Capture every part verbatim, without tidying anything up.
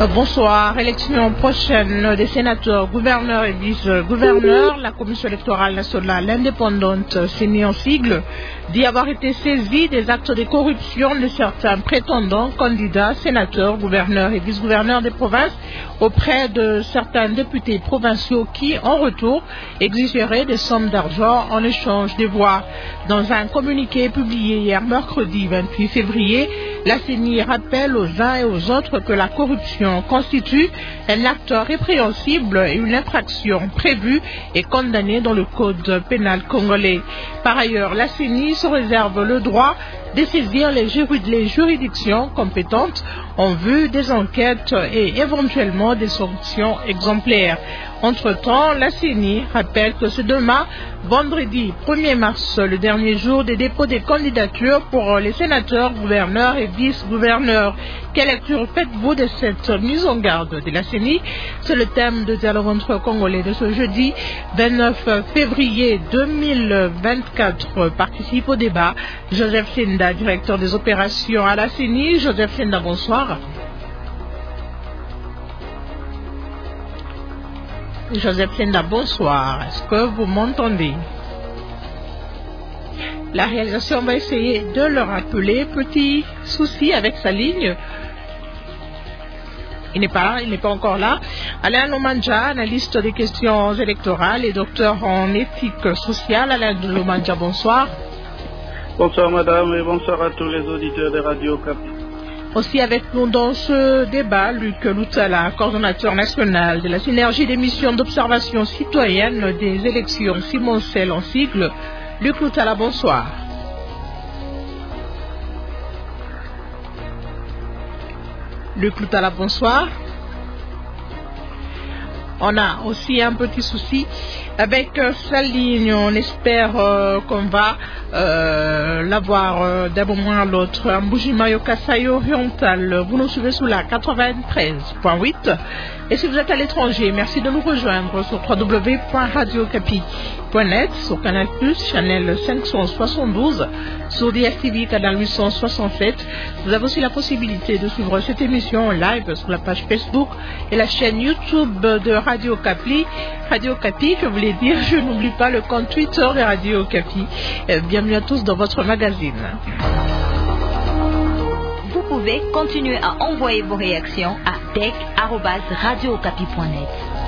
Bonsoir. Élection prochaine des sénateurs, gouverneurs et vice-gouverneurs. La Commission électorale nationale indépendante, CENI en sigle, dit avoir été saisie des actes de corruption de certains prétendants candidats, sénateurs, gouverneurs et vice-gouverneurs des provinces auprès de certains députés provinciaux qui, en retour, exigeraient des sommes d'argent en échange des voix. Dans un communiqué publié hier mercredi vingt-huit février, la CENI rappelle aux uns et aux autres que la corruption constitue un acte répréhensible et une infraction prévue et condamnée dans le code pénal congolais. Par ailleurs, la CENI se réserve le droit de saisir les, juri- les juridictions compétentes en vue des enquêtes et éventuellement des sanctions exemplaires. Entre-temps, la CENI rappelle que c'est demain, vendredi premier mars, le dernier jour des dépôts des candidatures pour les sénateurs, gouverneurs et vice-gouverneurs. Quelle lecture faites-vous de cette mise en garde de la CENI? C'est le thème de Dialogue entre Congolais de ce jeudi vingt-neuf février deux mille vingt-quatre. Participe au débat Joseph Senda, directeur des opérations à la CENI. Joseph Senda, bonsoir. Joseph Senda, bonsoir. Est-ce que vous m'entendez? La réalisation va essayer de le rappeler. Petit souci avec sa ligne. Il n'est pas, il n'est pas encore là. Alain Lomandja, analyste des questions électorales et docteur en éthique sociale. Alain Lomandja, bonsoir. Bonsoir madame et bonsoir à tous les auditeurs de Radio Cap. Aussi avec nous dans ce débat, Luc Loutala, coordonnateur national de la synergie des missions d'observation citoyenne des élections Simoncel en sigle. Luc Loutala, bonsoir. Luc Loutala, bonsoir. On a aussi un petit souci avec euh, sa ligne. On espère euh, qu'on va euh, l'avoir euh, d'un moment à l'autre. Mbujimayo Kasayo Oriental, vous nous suivez sous la quatre-vingt-treize point huit. Et si vous êtes à l'étranger, merci de nous rejoindre sur w w w point radio capi point net, sur Canal plus, channel cinq cent soixante-douze, sur D S T V, canal huit cent soixante-sept. Vous avez aussi la possibilité de suivre cette émission en live sur la page Facebook et la chaîne YouTube de Radio Capi. Radio Capi, je voulais dire, je n'oublie pas le compte Twitter de Radio Capi. Bienvenue à tous dans votre magazine. Vous pouvez continuer à envoyer vos réactions à tech arobase radio capi point net.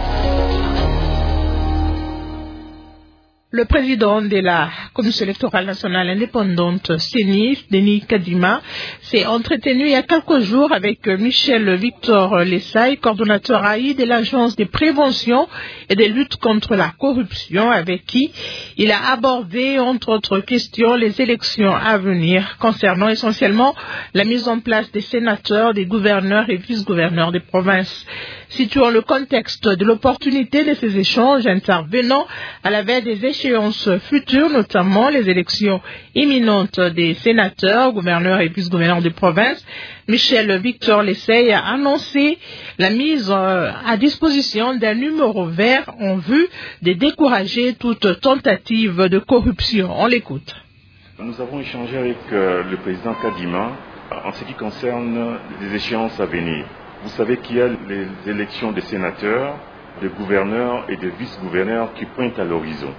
Le président de la Commission électorale nationale indépendante, CENI, Denis Kadima, s'est entretenu il y a quelques jours avec Michel Victor Lessaille, coordonnateur A I de l'Agence de prévention et de lutte contre la corruption, avec qui il a abordé, entre autres questions, les élections à venir concernant essentiellement la mise en place des sénateurs, des gouverneurs et vice-gouverneurs des provinces. Situant le contexte de l'opportunité de ces échanges intervenant à la veille des échéances futures, notamment les élections imminentes des sénateurs, gouverneurs et vice-gouverneurs des provinces, Michel Victor Lessaille a annoncé la mise à disposition d'un numéro vert en vue de décourager toute tentative de corruption. On l'écoute. Nous avons échangé avec euh, le président Kadima en ce qui concerne les échéances à venir. Vous savez qu'il y a les élections des sénateurs, des gouverneurs et des vice-gouverneurs qui pointent à l'horizon.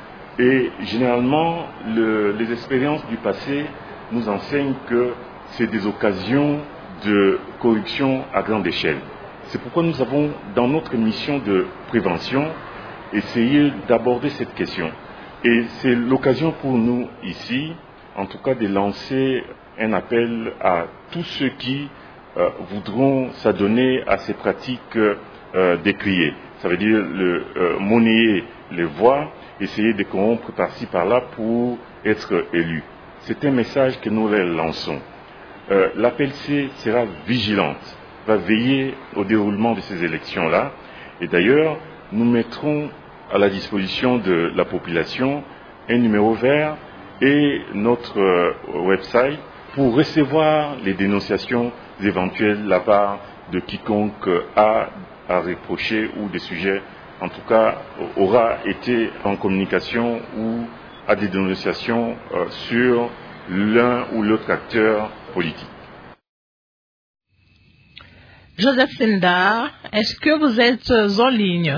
Et généralement, le, les expériences du passé nous enseignent que c'est des occasions de corruption à grande échelle. C'est pourquoi nous avons, dans notre mission de prévention, essayé d'aborder cette question. Et c'est l'occasion pour nous ici, en tout cas, de lancer un appel à tous ceux qui Euh, voudront s'adonner à ces pratiques euh, décriées. Ça veut dire le, euh, monnayer les voix, essayer de corrompre par-ci par-là pour être élu. C'est un message que nous leur lançons. Euh, l'A P L C sera vigilante, va veiller au déroulement de ces élections-là. Et d'ailleurs, nous mettrons à la disposition de la population un numéro vert et notre euh, website pour recevoir les dénonciations éventuelles de la part de quiconque a à reprocher ou des sujets, en tout cas, aura été en communication ou à des dénonciations euh, sur l'un ou l'autre acteur politique. Joseph Senda, est-ce que vous êtes en ligne?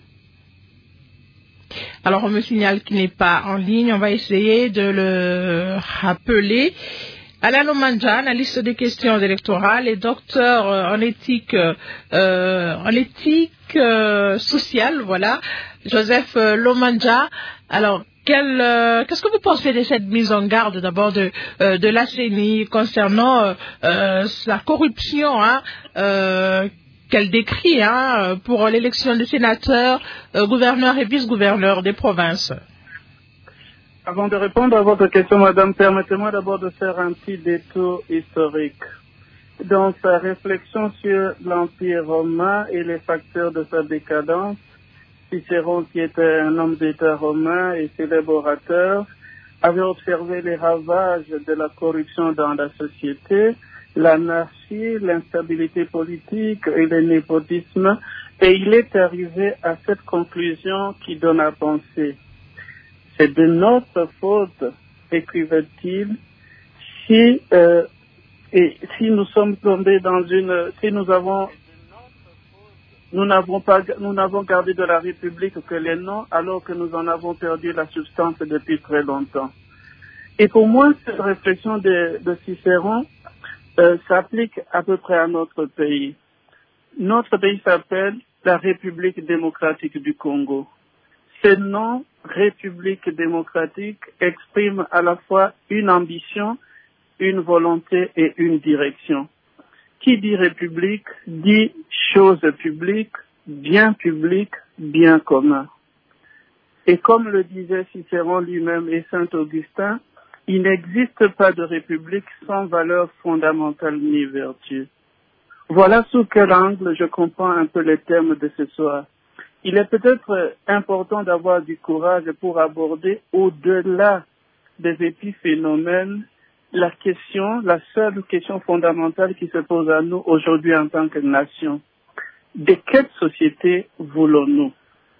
Alors, on me signale qu'il n'est pas en ligne. On va essayer de le rappeler. Alain Lomandja, analyste des questions électorales et docteur en éthique, euh, en éthique euh, sociale, voilà. Joseph Lomandja. Alors, quel, euh, qu'est-ce que vous pensez de cette mise en garde d'abord de, euh, de l'A C E N I concernant euh, euh, la corruption, hein, euh, qu'elle décrit hein, pour l'élection des sénateurs, euh, gouverneurs et vice-gouverneurs des provinces? Avant de répondre à votre question, madame, permettez-moi d'abord de faire un petit détour historique. Dans sa réflexion sur l'Empire romain et les facteurs de sa décadence, Cicéron, qui était un homme d'État romain et célèbre orateur, avait observé les ravages de la corruption dans la société, l'anarchie, l'instabilité politique et le népotisme, et il est arrivé à cette conclusion qui donne à penser. C'est de notre faute, écrivait-il, si, euh, et si nous sommes tombés dans une, si nous avons, nous n'avons pas, nous n'avons gardé de la République que les noms, alors que nous en avons perdu la substance depuis très longtemps. Et pour moi, cette réflexion de, de Cicéron euh, s'applique à peu près à notre pays. Notre pays s'appelle la République démocratique du Congo. Ce nom, République démocratique, exprime à la fois une ambition, une volonté et une direction. Qui dit République dit chose publique, bien public, bien commun. Et comme le disait Cicéron lui-même et Saint Augustin, il n'existe pas de République sans valeur fondamentale ni vertu. Voilà sous quel angle je comprends un peu les termes de ce soir. Il est peut-être important d'avoir du courage pour aborder au-delà des épiphénomènes la question, la seule question fondamentale qui se pose à nous aujourd'hui en tant que nation. De quelle société voulons-nous?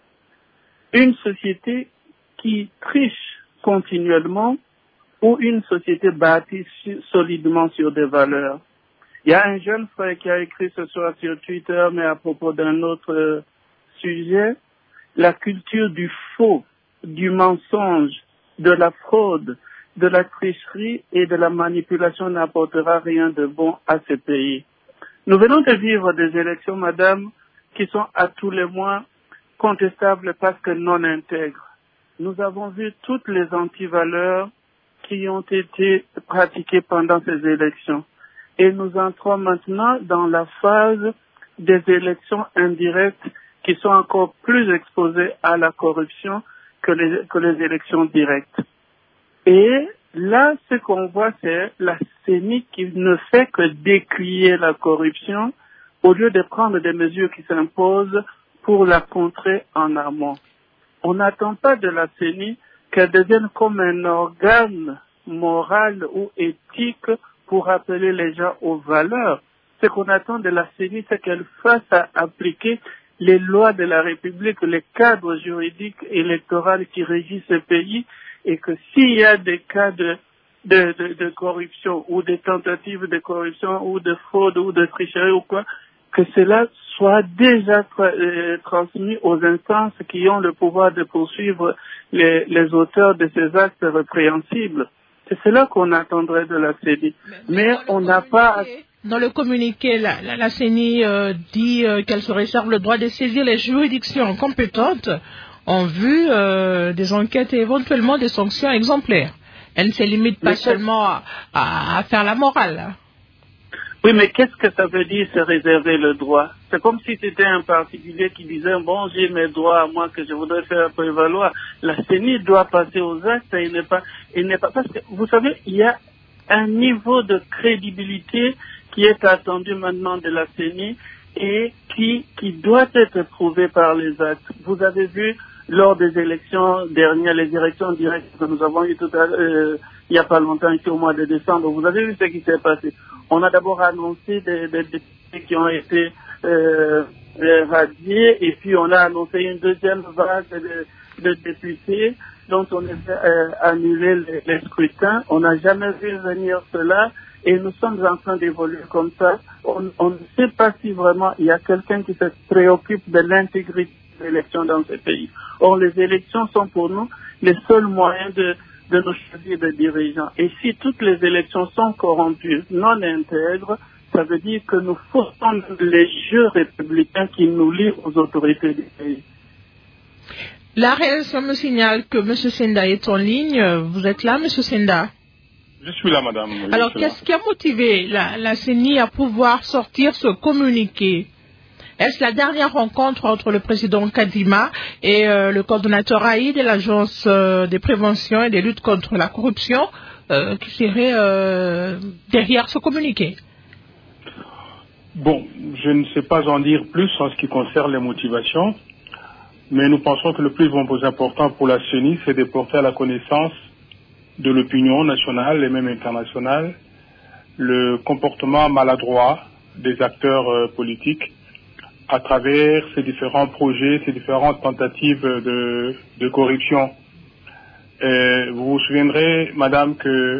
Une société qui triche continuellement ou une société bâtie solidement sur des valeurs? Il y a un jeune frère qui a écrit ce soir sur Twitter, mais à propos d'un autre sujet, la culture du faux, du mensonge, de la fraude, de la tricherie et de la manipulation n'apportera rien de bon à ce pays. Nous venons de vivre des élections, madame, qui sont à tous les mois contestables parce que non intègres. Nous avons vu toutes les antivaleurs qui ont été pratiquées pendant ces élections. Et nous entrons maintenant dans la phase des élections indirectes qui sont encore plus exposées à la corruption que les, que les élections directes. Et là, ce qu'on voit, c'est la C E N I qui ne fait que décrier la corruption au lieu de prendre des mesures qui s'imposent pour la contrer en amont. On n'attend pas de la C E N I qu'elle devienne comme un organe moral ou éthique pour appeler les gens aux valeurs. Ce qu'on attend de la C E N I, c'est qu'elle fasse à appliquer les lois de la République, les cadres juridiques électoraux qui régissent ce pays, et que s'il y a des cas de, de, de, de corruption ou des tentatives de corruption ou de fraude ou de tricherie ou quoi, que cela soit déjà tra- euh, transmis aux instances qui ont le pouvoir de poursuivre les, les auteurs de ces actes répréhensibles. C'est cela qu'on attendrait de la C E N I. Mais, Mais on n'a pas... Dans le communiqué, la, la, la C E N I euh, dit euh, qu'elle se réserve le droit de saisir les juridictions compétentes en vue euh, des enquêtes et éventuellement des sanctions exemplaires. Elle ne se limite pas mais seulement à, à, à faire la morale. Oui, mais qu'est-ce que ça veut dire se réserver le droit? C'est comme si c'était un particulier qui disait, bon, j'ai mes droits à moi que je voudrais faire prévaloir. La C E N I doit passer aux actes et il n'est pas, il n'est pas, parce que vous savez, il y a un niveau de crédibilité qui est attendu maintenant de la C E N I et qui, qui doit être prouvé par les actes. Vous avez vu, lors des élections dernières, les élections directes que nous avons eues tout à l'heure, euh, il n'y a pas longtemps, ici au mois de décembre, vous avez vu ce qui s'est passé. On a d'abord annoncé des, des députés qui ont été euh, radiés, et puis on a annoncé une deuxième vague de, de députés dont on a euh, annulé les, les scrutins. On n'a jamais vu venir cela, Et nous sommes en train d'évoluer comme ça. On, on ne sait pas si vraiment il y a quelqu'un qui se préoccupe de l'intégrité des élections dans ce pays. Or, les élections sont pour nous les seuls moyens de, de nous choisir des dirigeants. Et si toutes les élections sont corrompues, non intègres, ça veut dire que nous faussons les jeux républicains qui nous lient aux autorités du pays. La réaction me signale que M. Senda est en ligne. Vous êtes là, M. Senda? Je suis là, madame. Je Alors, qu'est-ce qui a motivé la, la C E N I à pouvoir sortir ce communiqué? Est-ce la dernière rencontre entre le président Kadima et euh, le coordonnateur Aïd de l'Agence euh, de prévention et de lutte contre la corruption euh, qui serait euh, derrière ce communiqué? Bon, je ne sais pas en dire plus en ce qui concerne les motivations, mais nous pensons que le plus important pour la C E N I, c'est de porter à la connaissance de l'opinion nationale et même internationale le comportement maladroit des acteurs euh, politiques à travers ces différents projets, ces différentes tentatives de, de corruption. Et vous vous souviendrez, madame, que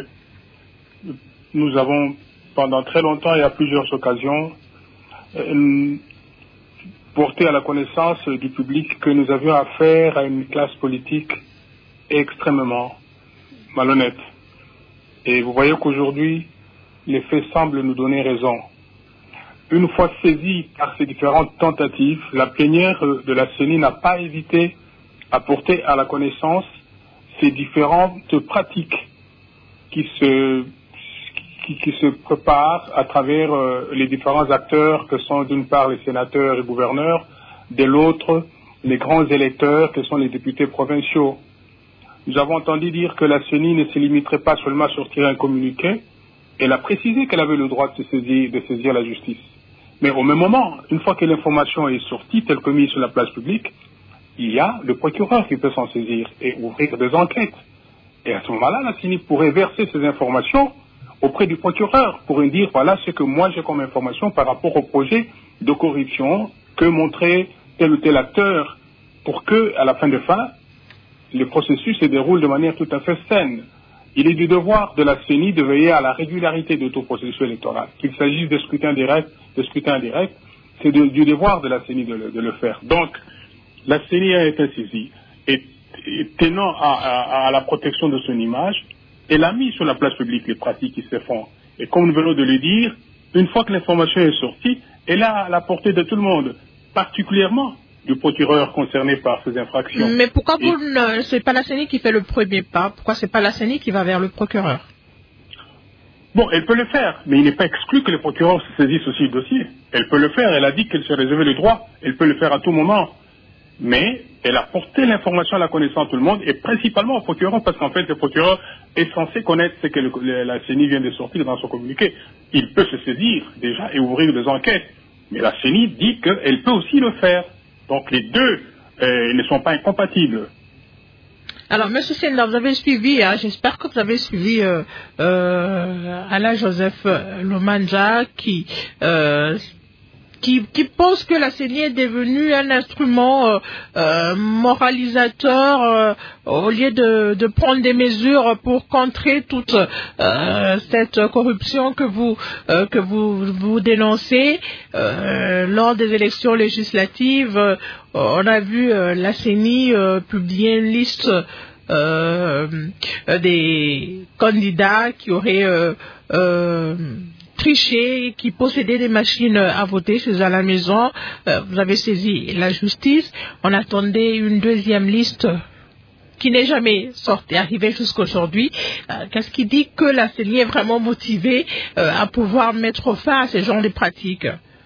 nous avons pendant très longtemps et à plusieurs occasions euh, porté à la connaissance du public que nous avions affaire à une classe politique extrêmement malhonnête. Et vous voyez qu'aujourd'hui, les faits semblent nous donner raison. Une fois saisie par ces différentes tentatives, la plénière de la C E N I n'a pas hésité à porter à la connaissance ces différentes pratiques qui se, qui, qui se préparent à travers euh, les différents acteurs que sont d'une part les sénateurs et gouverneurs, de l'autre les grands électeurs que sont les députés provinciaux. Nous avons entendu dire que la C E N I ne se limiterait pas seulement à sortir un communiqué. Elle a précisé qu'elle avait le droit de saisir, de saisir la justice. Mais au même moment, une fois que l'information est sortie, telle que mise sur la place publique, il y a le procureur qui peut s'en saisir et ouvrir des enquêtes. Et à ce moment-là, la C E N I pourrait verser ces informations auprès du procureur pour lui dire, voilà ce que moi j'ai comme information par rapport au projet de corruption que montrait tel ou tel acteur, pour que, à la fin de fin, le processus se déroule de manière tout à fait saine. Il est du devoir de la C E N I de veiller à la régularité de tout processus électoral. Qu'il s'agisse de scrutin direct, de scrutin indirect, c'est de, du devoir de la C E N I de le, de le faire. Donc, la C E N I a été saisie et, et tenant à, à, à la protection de son image, elle a mis sur la place publique les pratiques qui se font. Et comme nous venons de le dire, une fois que l'information est sortie, elle est à la portée de tout le monde, particulièrement du procureur concerné par ces infractions. Mais pourquoi vous ne, c'est pas la C E N I qui fait le premier pas? Pourquoi c'est pas la C E N I qui va vers le procureur? Bon, elle peut le faire, mais il n'est pas exclu que le procureur se saisisse aussi du dossier. Elle peut le faire, elle a dit qu'elle se réservait le droit, elle peut le faire à tout moment. Mais elle a porté l'information à la connaissance de tout le monde, et principalement au procureur, parce qu'en fait, le procureur est censé connaître ce que le, la C E N I vient de sortir dans son communiqué. Il peut se saisir déjà et ouvrir des enquêtes. Mais la C E N I dit qu'elle peut aussi le faire. Donc les deux euh, ne sont pas incompatibles. Alors, M. Senda, vous avez suivi, hein, j'espère que vous avez suivi euh, euh, Alain Joseph Lomanja qui, euh, qui, qui pense que la C E N I est devenue un instrument euh, euh, moralisateur euh, au lieu de, de prendre des mesures pour contrer toute euh, cette corruption que vous, euh, que vous, vous dénoncez. Euh, lors des élections législatives, euh, on a vu euh, la C E N I euh, publier une liste euh, des candidats qui auraient euh, euh, triché, qui possédaient des machines à voter chez eux à la maison. Euh, vous avez saisi la justice. On attendait une deuxième liste qui n'est jamais sortie, arrivée jusqu'aujourd'hui. Euh, qu'est-ce qui dit que la C E N I est vraiment motivée euh, à pouvoir mettre fin à ce genre de pratiques?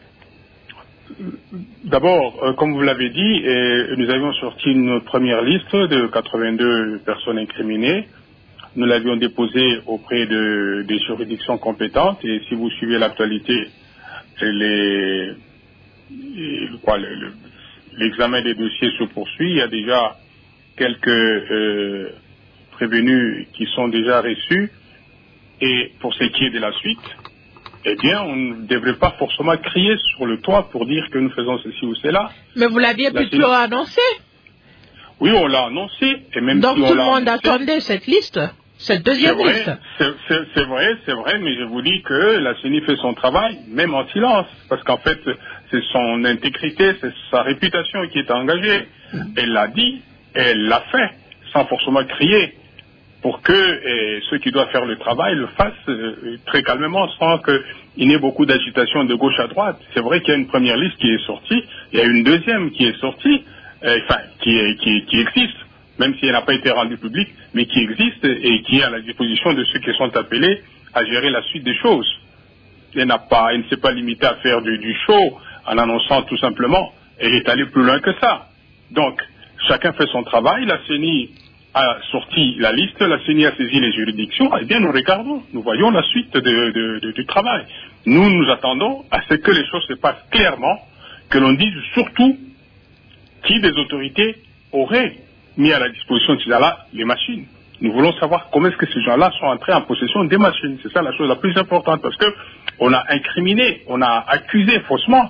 D'abord, euh, comme vous l'avez dit, et nous avions sorti une première liste de quatre-vingt-deux personnes incriminées. Nous l'avions déposée auprès de, des juridictions compétentes, et si vous suivez l'actualité, les, les, quoi, le, le, l'examen des dossiers se poursuit. Il y a déjà quelques euh, prévenus qui sont déjà reçus, et pour ce qui est de la suite, eh bien, on ne devrait pas forcément crier sur le toit pour dire que nous faisons ceci ou cela. Mais vous l'aviez la plutôt C... annoncé. Oui, on l'a annoncé. Et même Donc si tout on le monde annoncé, attendait cette liste. cette deuxième c'est vrai, liste. C'est, c'est, c'est vrai, c'est vrai, mais je vous dis que la C E N I fait son travail, même en silence, parce qu'en fait, c'est son intégrité, c'est sa réputation qui est engagée. Elle l'a dit, et elle l'a fait, sans forcément crier, pour que eh, ceux qui doivent faire le travail le fassent euh, très calmement, sans qu'il n'y ait beaucoup d'agitation de gauche à droite. C'est vrai qu'il y a une première liste qui est sortie, il y a une deuxième qui est sortie, euh, enfin, qui, est, qui, qui existe, même si elle n'a pas été rendue publique, mais qui existe et qui est à la disposition de ceux qui sont appelés à gérer la suite des choses. Elle n'a pas, elle ne s'est pas limitée à faire du, du show en annonçant tout simplement. Elle est allée plus loin que ça. Donc, chacun fait son travail. La C E N I a sorti la liste, la C E N I a saisi les juridictions. Eh bien, nous regardons, nous voyons la suite de, de, de, du travail. Nous, nous attendons à ce que les choses se passent clairement, que l'on dise surtout qui des autorités auraient mis à la disposition de ces gens-là les machines. Nous voulons savoir comment est-ce que ces gens-là sont entrés en possession des machines. C'est ça la chose la plus importante, parce que on a incriminé, on a accusé faussement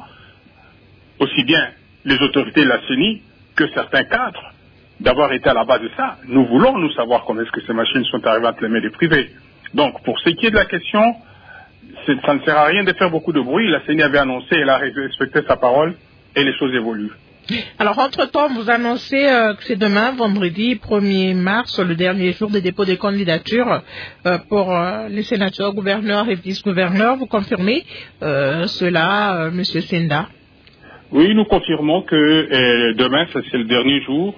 aussi bien les autorités de la C E N I que certains cadres d'avoir été à la base de ça. Nous voulons nous savoir comment est-ce que ces machines sont arrivées entre les mains des privés. Donc, pour ce qui est de la question, ça ne sert à rien de faire beaucoup de bruit. La C E N I avait annoncé, elle a respecté sa parole et les choses évoluent. Alors, entre-temps, vous annoncez euh, que c'est demain, vendredi premier mars, le dernier jour des dépôts des candidatures euh, pour euh, les sénateurs, gouverneurs et vice-gouverneurs. Vous confirmez euh, cela, euh, M. Senda? Oui, nous confirmons que euh, demain, ça, c'est le dernier jour.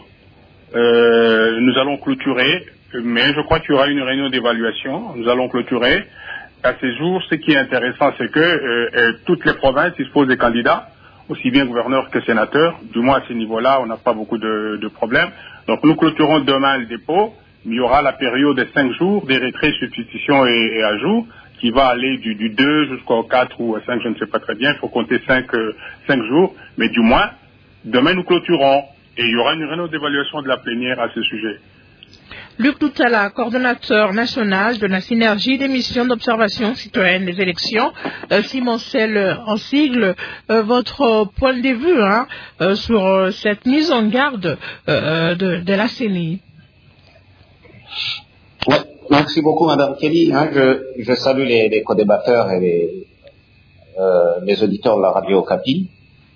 Euh, nous allons clôturer, mais je crois qu'il y aura une réunion d'évaluation. Nous allons clôturer. À ces jours, ce qui est intéressant, c'est que euh, euh, toutes les provinces disposent des candidats, aussi bien gouverneurs que sénateurs. Du moins, à ce niveau-là, on n'a pas beaucoup de, de problèmes. Donc, nous clôturons demain le dépôt. Il y aura la période de cinq jours des retraits, substitutions et, et ajouts, qui va aller du, du deux jusqu'au quatre ou cinq, je ne sais pas très bien. Il faut compter cinq, euh, cinq jours. Mais du moins, demain, nous clôturons. Et il y aura une réunion d'évaluation de la plénière à ce sujet. Luc Toutala, coordonnateur national de la synergie des missions d'observation citoyenne des élections, euh, Simoncel en sigle, euh, votre point de vue hein, euh, sur euh, cette mise en garde euh, de, de la C E N I. Ouais, merci beaucoup Madame Kelly. Hein, je, je salue les, les co-débatteurs et les, euh, les auditeurs de la radio Okapi.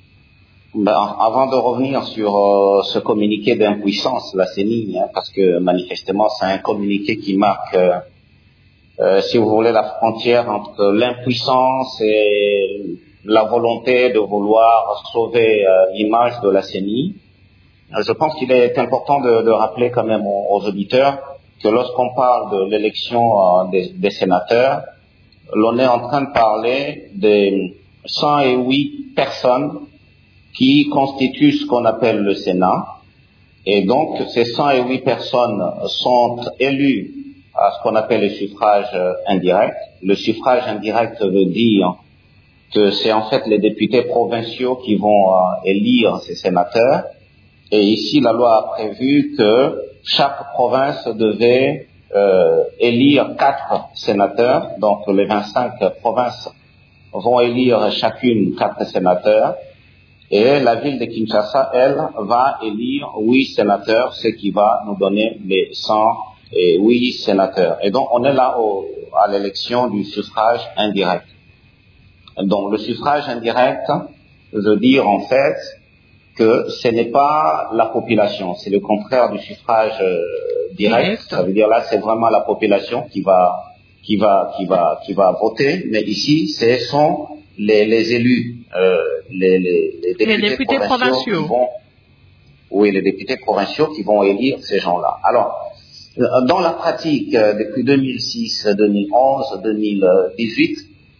Ben, avant de revenir sur euh, ce communiqué d'impuissance, la C E N I, hein, parce que manifestement c'est un communiqué qui marque, euh, euh, si vous voulez, la frontière entre l'impuissance et la volonté de vouloir sauver euh, l'image de la C E N I. Je pense qu'il est important de, de rappeler quand même aux, aux auditeurs que lorsqu'on parle de l'élection euh, des, des sénateurs, l'on est en train de parler des cent huit personnes qui constituent ce qu'on appelle le Sénat. Et donc, ces cent huit personnes sont élues à ce qu'on appelle le suffrage indirect. Le suffrage indirect veut dire que c'est en fait les députés provinciaux qui vont euh, élire ces sénateurs. Et ici, la loi a prévu que chaque province devait euh, élire quatre sénateurs. Donc, les vingt-cinq provinces vont élire chacune quatre sénateurs. Et la ville de Kinshasa, elle, va élire huit sénateurs, ce qui va nous donner les cent huit sénateurs. Et donc, on est là au, à l'élection du suffrage indirect. Donc, le suffrage indirect veut dire, en fait, que ce n'est pas la population, c'est le contraire du suffrage euh, direct. Ça veut dire là, c'est vraiment la population qui va, qui va, qui va, qui va voter. Mais ici, ce sont les, les élus. Euh, les, les, les députés, les députés provinciaux, provinciaux. Qui vont, oui, les députés provinciaux qui vont élire ces gens-là. Alors, dans la pratique, depuis deux mille six, deux mille onze, deux mille dix-huit,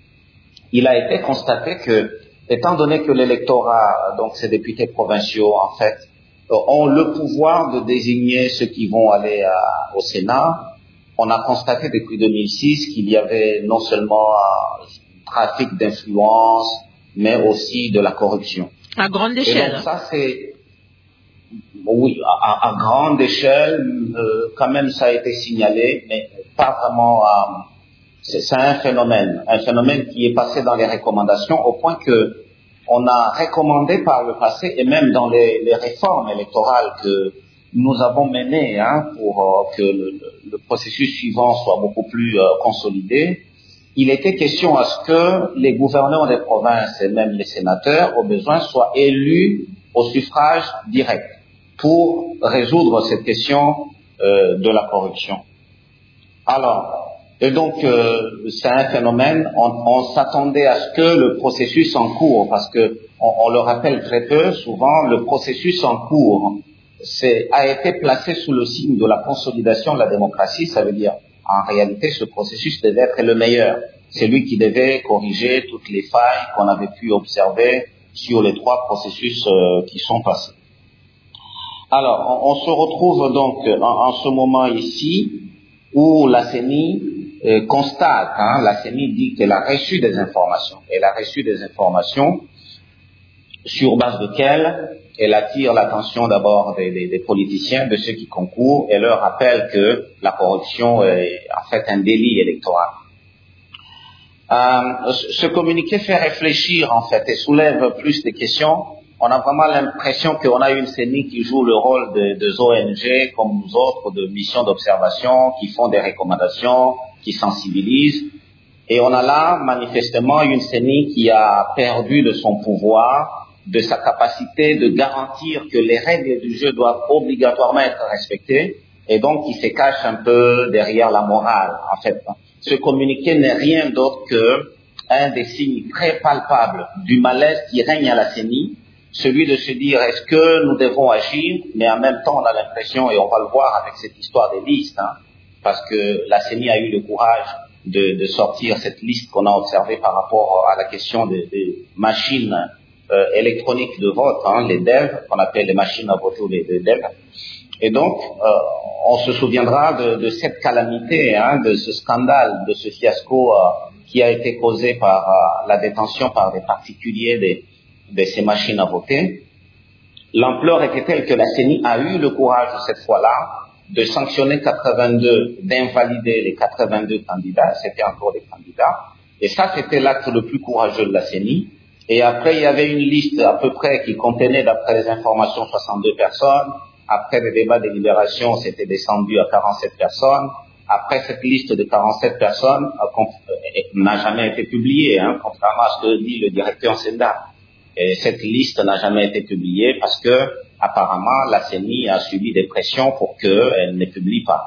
il a été constaté que, étant donné que l'électorat, donc ces députés provinciaux, en fait, ont le pouvoir de désigner ceux qui vont aller à, au Sénat, on a constaté depuis deux mille six qu'il y avait non seulement un trafic d'influence, mais aussi de la corruption. À grande échelle. Et donc ça, c'est... Oui, à, à grande échelle, euh, quand même, ça a été signalé, mais pas vraiment... Euh, c'est, c'est un phénomène, un phénomène qui est passé dans les recommandations au point que on a recommandé par le passé, et même dans les, les réformes électorales que nous avons menées hein, pour euh, que le, le processus suivant soit beaucoup plus euh, consolidé, il était question à ce que les gouverneurs des provinces et même les sénateurs, au besoin, soient élus au suffrage direct pour résoudre cette question euh, de la corruption. Alors, et donc, euh, c'est un phénomène, on, on s'attendait à ce que le processus en cours, parce que on, on le rappelle très peu, souvent, le processus en cours c'est, a été placé sous le signe de la consolidation de la démocratie, ça veut dire, en réalité, ce processus devait être le meilleur. C'est lui qui devait corriger toutes les failles qu'on avait pu observer sur les trois processus euh, qui sont passés. Alors, on, on se retrouve donc en, en ce moment ici, où la C E N I euh, constate, hein, la C E N I dit qu'elle a reçu des informations. Elle a reçu des informations sur base desquelles elle attire l'attention d'abord des, des, des politiciens, de ceux qui concourent, et leur rappelle que la corruption est en fait un délit électoral. Euh, ce communiqué fait réfléchir en fait et soulève plus de questions. On a vraiment l'impression qu'on a une C E N I qui joue le rôle de, de O N G comme nous autres, de missions d'observation, qui font des recommandations, qui sensibilisent. Et on a là manifestement une C E N I qui a perdu de son pouvoir, de sa capacité de garantir que les règles du jeu doivent obligatoirement être respectées, et donc qui se cache un peu derrière la morale. En fait, ce communiqué n'est rien d'autre qu'un des signes très palpables du malaise qui règne à la C E N I, celui de se dire est-ce que nous devons agir, mais en même temps on a l'impression, et on va le voir avec cette histoire des listes, hein, parce que la C E N I a eu le courage de, de sortir cette liste qu'on a observée par rapport à la question des, des machines euh, électroniques de vote, hein, les D E V, qu'on appelle les machines à voter ou les, les D E V. Et donc, euh, on se souviendra de, de cette calamité, hein, de ce scandale, de ce fiasco euh, qui a été causé par euh, la détention par des particuliers des de ces machines à voter. L'ampleur était telle que la C E N I a eu le courage cette fois-là de sanctionner quatre-vingt-deux, d'invalider les quatre-vingt-deux candidats, c'était encore des candidats, et ça c'était l'acte le plus courageux de la C E N I. Et après il y avait une liste à peu près qui contenait, d'après les informations, soixante-deux personnes. Après les débats de délibération, c'était descendu à quarante-sept personnes. Après, cette liste de quarante-sept personnes euh, euh, n'a jamais été publiée, hein, contrairement à ce que dit le directeur Senda. Et cette liste n'a jamais été publiée parce que, apparemment, la C E N I a subi des pressions pour qu'elle ne publie pas.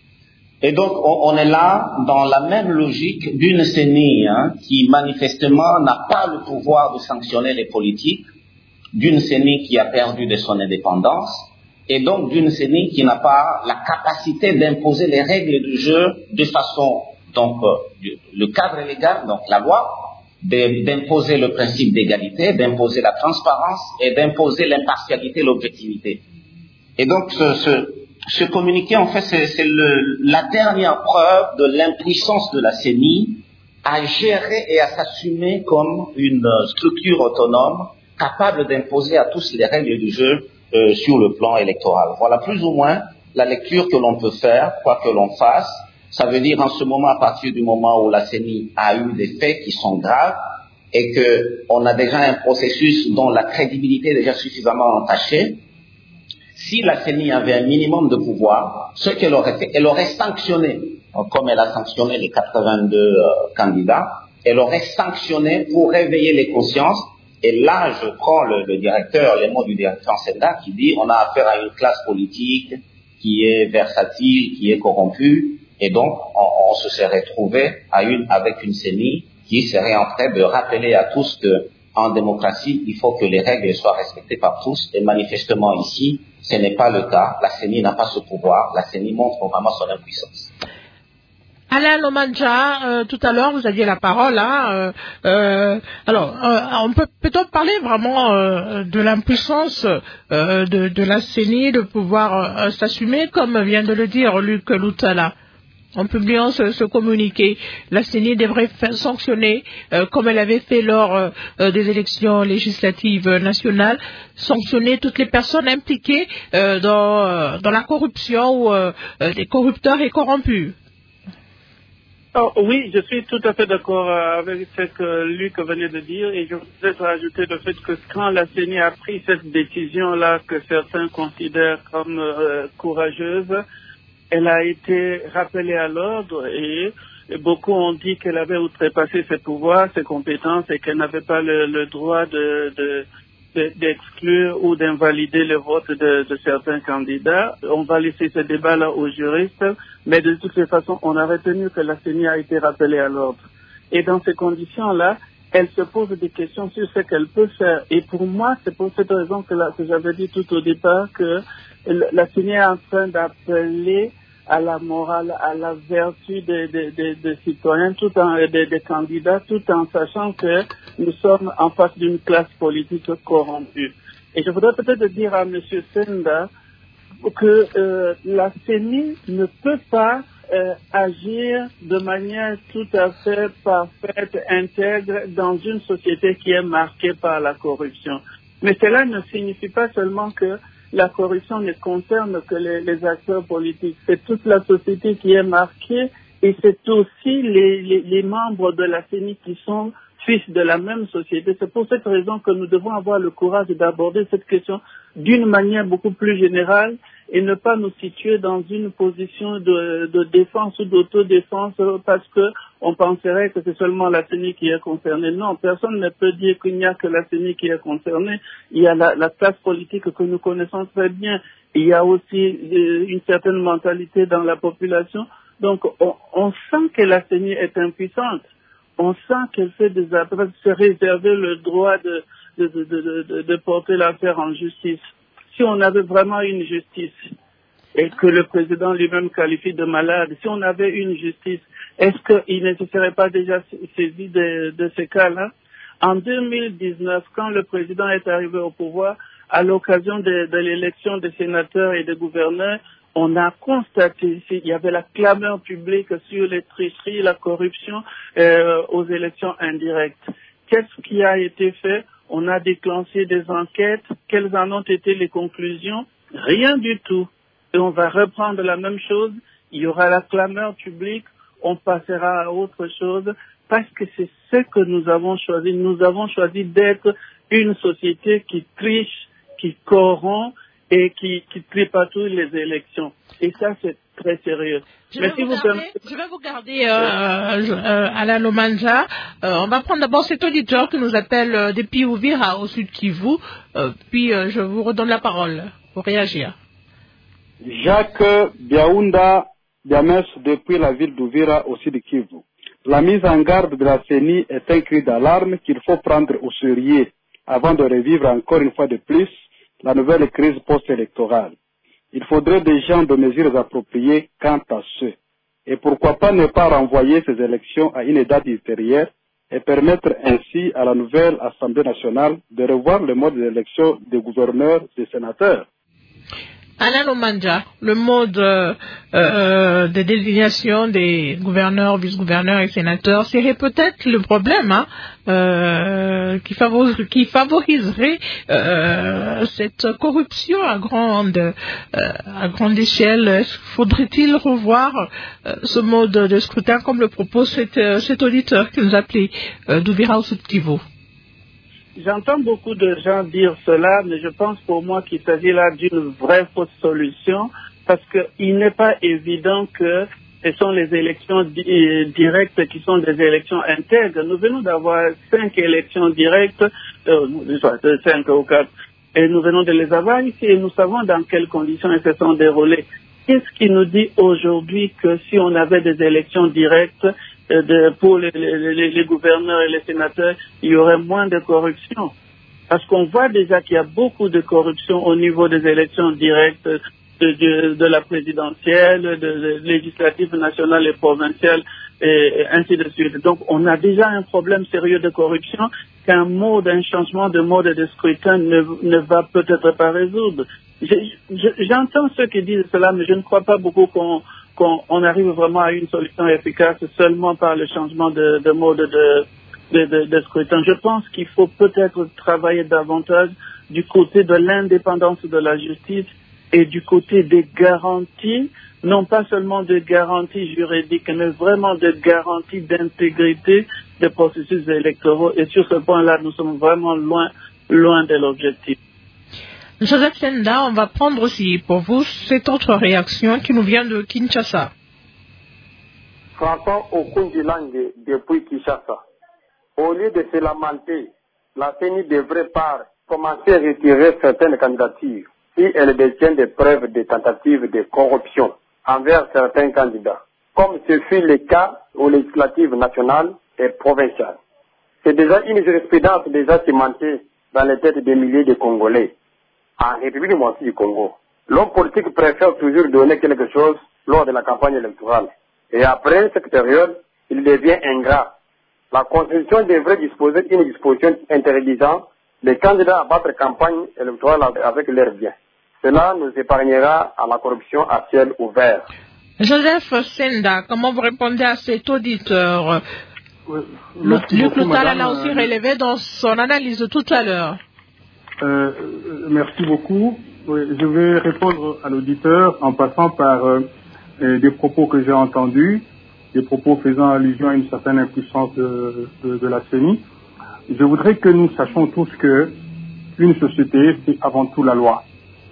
Et donc, on, on est là dans la même logique d'une C E N I hein, qui, manifestement, n'a pas le pouvoir de sanctionner les politiques, d'une C E N I qui a perdu de son indépendance, et donc d'une C E N I qui n'a pas la capacité d'imposer les règles du jeu de façon, donc, euh, le cadre légal, donc la loi, d'imposer le principe d'égalité, d'imposer la transparence et d'imposer l'impartialité, l'objectivité. Et donc, ce, ce, ce communiqué, en fait, c'est, c'est le, la dernière preuve de l'impuissance de la C E N I à gérer et à s'assumer comme une structure autonome capable d'imposer à tous les règles du jeu euh, sur le plan électoral. Voilà plus ou moins la lecture que l'on peut faire, quoi que l'on fasse. Ça veut dire en ce moment, à partir du moment où la C E N I a eu des faits qui sont graves et qu'on a déjà un processus dont la crédibilité est déjà suffisamment entachée, si la C E N I avait un minimum de pouvoir, ce qu'elle aurait fait, elle aurait sanctionné, comme elle a sanctionné les quatre-vingt-deux euh, candidats, elle aurait sanctionné pour réveiller les consciences. Et là, je prends le, le directeur, les mots du directeur Senda qui dit on a affaire à une classe politique qui est versatile, qui est corrompue. Et donc, on, on se serait trouvé à une, avec une C E N I qui serait en train de rappeler à tous que, en démocratie, il faut que les règles soient respectées par tous. Et manifestement ici, ce n'est pas le cas. La C E N I n'a pas ce pouvoir. La C E N I montre vraiment son impuissance. Alain Lomandja, euh, tout à l'heure, vous aviez la parole. Hein, euh, euh, alors, euh, on peut peut-être parler vraiment euh, de l'impuissance euh, de, de la C E N I de pouvoir euh, s'assumer, comme vient de le dire Luc Loutala. En publiant ce, ce communiqué, la C E N I devrait faire sanctionner, euh, comme elle avait fait lors euh, des élections législatives nationales, sanctionner toutes les personnes impliquées euh, dans, dans la corruption ou euh, des corrupteurs et corrompus. Oh, oui, je suis tout à fait d'accord avec ce que Luc venait de dire et je voudrais rajouter le fait que quand la C E N I a pris cette décision-là que certains considèrent comme euh, courageuse, elle a été rappelée à l'ordre et, et beaucoup ont dit qu'elle avait outrepassé ses pouvoirs, ses compétences et qu'elle n'avait pas le, le droit de, de, de, d'exclure ou d'invalider le vote de, de certains candidats. On va laisser ce débat-là aux juristes, mais de toutes les façons, on a retenu que la C E N I a été rappelée à l'ordre. Et dans ces conditions-là, elle se pose des questions sur ce qu'elle peut faire. Et pour moi, c'est pour cette raison que, là, que j'avais dit tout au départ que la C E N I est en train d'appeler à la morale, à la vertu des, des, des, des citoyens, tout en, des, des candidats, tout en sachant que nous sommes en face d'une classe politique corrompue. Et je voudrais peut-être dire à M. Senda que euh, la C E N I ne peut pas euh, agir de manière tout à fait parfaite, intègre dans une société qui est marquée par la corruption. Mais cela ne signifie pas seulement que la corruption ne concerne que les, les acteurs politiques. C'est toute la société qui est marquée et c'est aussi les, les, les membres de la C E N I qui sont fils de la même société. C'est pour cette raison que nous devons avoir le courage d'aborder cette question d'une manière beaucoup plus générale et ne pas nous situer dans une position de, de défense ou d'autodéfense parce que on penserait que c'est seulement la C E N I qui est concernée. Non, personne ne peut dire qu'il n'y a que la C E N I qui est concernée. Il y a la, la classe politique que nous connaissons très bien. Il y a aussi euh, une certaine mentalité dans la population. Donc, on, on sent que la C E N I est impuissante. On sent qu'elle fait des appels, se réserver le droit de, de, de, de, de, de porter l'affaire en justice. Si on avait vraiment une justice et que le président lui-même qualifie de malade, si on avait une justice, est-ce qu'il ne se serait pas déjà saisi de, de ces cas-là? En deux mille dix-neuf, quand le président est arrivé au pouvoir, à l'occasion de, de l'élection des sénateurs et des gouverneurs, on a constaté qu'il y avait la clameur publique sur les tricheries, la corruption euh, aux élections indirectes. Qu'est-ce qui a été fait? On a déclenché des enquêtes. Quelles en ont été les conclusions? Rien du tout. Et on va reprendre la même chose. Il y aura la clameur publique. On passera à autre chose parce que c'est ce que nous avons choisi. Nous avons choisi d'être une société qui triche, qui corrompt et qui, qui tripatouille les élections. Et ça, c'est très sérieux. Je vais, si vous garder, permettez... je vais vous garder, euh, euh, Alain Lomanja. Euh, on va prendre d'abord cet auditeur qui nous appelle euh, depuis Uvira, au sud Kivu. Euh, puis, euh, je vous redonne la parole pour réagir. Jacques Biaounda Diamès, depuis la ville d'Uvira, au sud Kivu. La mise en garde de la C E N I est un cri d'alarme qu'il faut prendre au sérieux avant de revivre encore une fois de plus la nouvelle crise post-électorale. Il faudrait des gens de mesures appropriées quant à ce. Et pourquoi pas ne pas renvoyer ces élections à une date ultérieure et permettre ainsi à la nouvelle Assemblée nationale de revoir le mode d'élection des gouverneurs et des sénateurs. Alain Lomanja, le mode euh, euh, de désignation des gouverneurs, vice-gouverneurs et sénateurs serait peut-être le problème hein, euh, qui, favoris, qui favoriserait euh, cette corruption à grande, euh, à grande échelle. Faudrait-il revoir euh, ce mode de scrutin comme le propose cet, euh, cet auditeur qui nous appelait euh, d'Uvira au Sud Kivu? J'entends beaucoup de gens dire cela, mais je pense pour moi qu'il s'agit là d'une vraie fausse solution, parce qu'il n'est pas évident que ce sont les élections di- directes qui sont des élections intègres. Nous venons d'avoir cinq élections directes, euh, cinq ou quatre, et nous venons de les avoir ici, et nous savons dans quelles conditions elles se sont déroulées. Qu'est-ce qui nous dit aujourd'hui que si on avait des élections directes, De, pour les, les, les gouverneurs et les sénateurs, il y aurait moins de corruption. Parce qu'on voit déjà qu'il y a beaucoup de corruption au niveau des élections directes de, de, de la présidentielle, de, de législatives nationales et provinciales, et, et ainsi de suite. Donc, on a déjà un problème sérieux de corruption qu'un mode, un changement de mode de scrutin ne, ne va peut-être pas résoudre. Je, je, j'entends ceux qui disent cela, mais je ne crois pas beaucoup qu'on qu'on on arrive vraiment à une solution efficace seulement par le changement de, de mode de, de, de, de scrutin. Je pense qu'il faut peut-être travailler davantage du côté de l'indépendance de la justice et du côté des garanties non pas seulement de garantie juridique, mais vraiment de garantie d'intégrité des processus électoraux. Et sur ce point-là, nous sommes vraiment loin, loin de l'objectif. Joseph Senda, on va prendre aussi pour vous cette autre réaction qui nous vient de Kinshasa. François Okundilangue depuis Kinshasa. Au lieu de se lamenter, la C E N I devrait par commencer à retirer certaines candidatures si elle détient des preuves de tentatives de corruption envers certains candidats, comme ce fut le cas aux législatives nationales et provinciales. C'est déjà une jurisprudence déjà cimentée dans les têtes des milliers de Congolais. En République démocratique du Congo, l'homme politique préfère toujours donner quelque chose lors de la campagne électorale. Et après cette période, il devient ingrat. La Constitution devrait disposer d'une disposition interdisant les candidats à battre campagne électorale avec leurs biens. Cela nous épargnera à la corruption à ciel ouvert. Joseph Senda, comment vous répondez à cet auditeur? Oui, Luc Lutala l'a aussi relevé dans son analyse de tout à l'heure. Euh, merci beaucoup. Oui, je vais répondre à l'auditeur en passant par euh, des propos que j'ai entendus, des propos faisant allusion à une certaine impuissance de, de, de la C E N I. Je voudrais que nous sachions tous que une société, c'est avant tout la loi.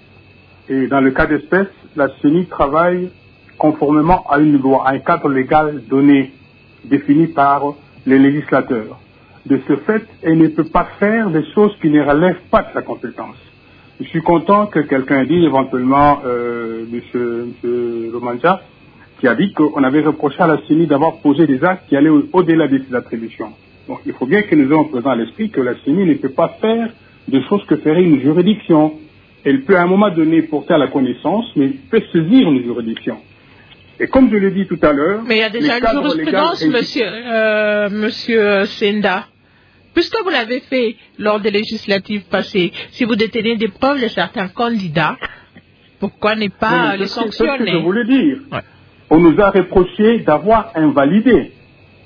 Et dans le cas d'espèce, la C E N I travaille conformément à une loi, à un cadre légal donné, défini par les législateurs. De ce fait, elle ne peut pas faire des choses qui ne relèvent pas de sa compétence. Je suis content que quelqu'un dise éventuellement, euh, M. Lomanja, qui a dit qu'on avait reproché à la C E N I d'avoir posé des actes qui allaient au-delà de ses attributions. Donc il faut bien que nous ayons présent à l'esprit que la C E N I ne peut pas faire des choses que ferait une juridiction. Elle peut à un moment donné porter à la connaissance, mais peut saisir une juridiction. Et comme je l'ai dit tout à l'heure... Mais il y a déjà une jurisprudence, monsieur, euh, monsieur Senda. Puisque vous l'avez fait lors des législatives passées, si vous détenez des preuves de certains candidats, pourquoi ne pas les sanctionner? C'est ce que je voulais dire. Ouais. On nous a reproché d'avoir invalidé.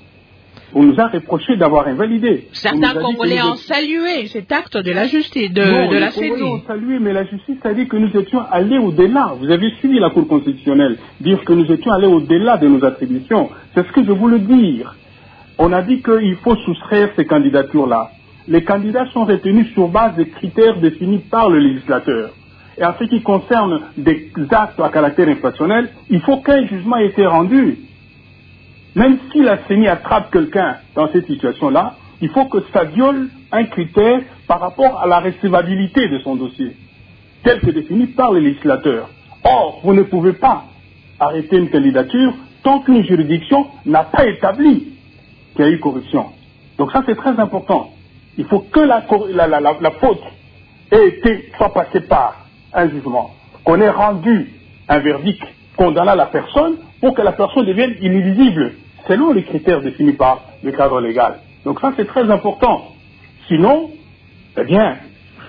On nous a reproché d'avoir invalidé. Certains Congolais ont salué cet acte de la justice, de, non, de la C E N I. Les Congolais ont C E N I. salué, mais la justice a dit que nous étions allés au-delà. Vous avez suivi la Cour constitutionnelle dire que nous étions allés au-delà de nos attributions. C'est ce que je voulais dire. On a dit qu'il faut soustraire ces candidatures-là. Les candidats sont retenus sur base des critères définis par le législateur. Et en ce qui concerne des actes à caractère infractionnel, il faut qu'un jugement ait été rendu. Même si la C E N I attrape quelqu'un dans cette situation-là, il faut que ça viole un critère par rapport à la recevabilité de son dossier, tel que défini par le législateur. Or, vous ne pouvez pas arrêter une candidature tant qu'une juridiction n'a pas établi qu'il y a eu corruption. Donc ça, c'est très important. Il faut que la, la, la, la, la faute ait été, soit passée par un jugement, qu'on ait rendu un verdict condamnant la personne pour que la personne devienne inéligible selon les critères définis par le cadre légal. Donc ça, c'est très important. Sinon, eh bien,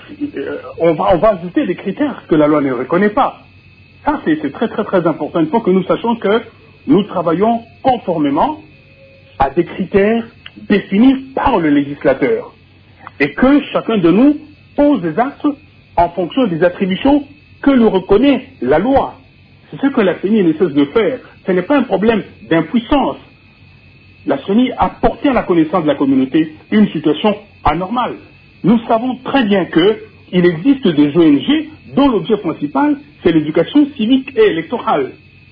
on va, on va ajouter des critères que la loi ne reconnaît pas. Ça, c'est très, très, très important. Il faut que nous sachions que nous travaillons conformément à des critères définis par le législateur et que chacun de nous pose des actes en fonction des attributions que nous reconnaît la loi. C'est ce que la C E N I ne cesse de faire. Ce n'est pas un problème d'impuissance. La C E N I a porté à la connaissance de la communauté une situation anormale. Nous savons très bien qu'il existe des O N G dont l'objet principal, c'est l'éducation civique et électorale.